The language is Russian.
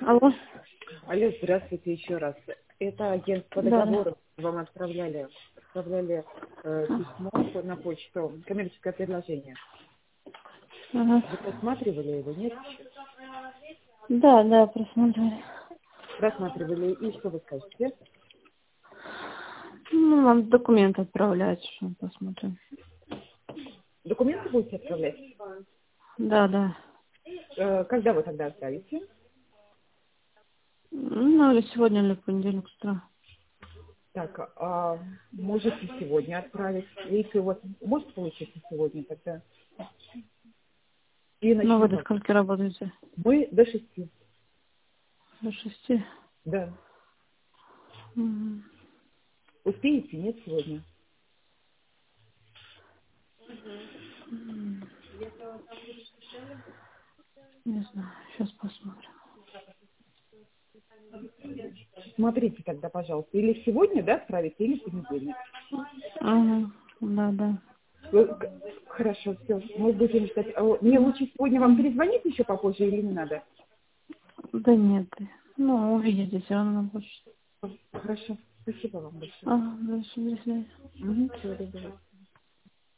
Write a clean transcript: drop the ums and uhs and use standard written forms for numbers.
Алло. Алло, здравствуйте еще раз. Это агент по Да, да. договору. Вам отправляли письмо на почту, коммерческое предложение. Ага. Вы просматривали его, нет? Да, да, просмотрели. Просматривали. И что вы скажете? Ну, нам документы отправлять, что мы посмотрим. Документы будете отправлять? Да, да. Когда вы тогда отправите? Ну, или сегодня, или в понедельник с утра. Так, можете сегодня отправить. Если у вас может получиться сегодня, тогда и Ну, вы начнем. до скольки работаете? Мы до 6. До 6. Да. Мгм. Успеете? Нет сегодня? М, Не знаю, сейчас посмотрим. Смотрите тогда, пожалуйста. Или сегодня, да, отправите, или в понедельник. Ага. Да, да. Хорошо, все. Мы будем ждать. Мне лучше сегодня вам перезвонить еще попозже или не надо? Да нет. Ну, увидите все равно на почте. Хорошо. Спасибо вам большое. Ага, до свидания. Угу, всего доброго.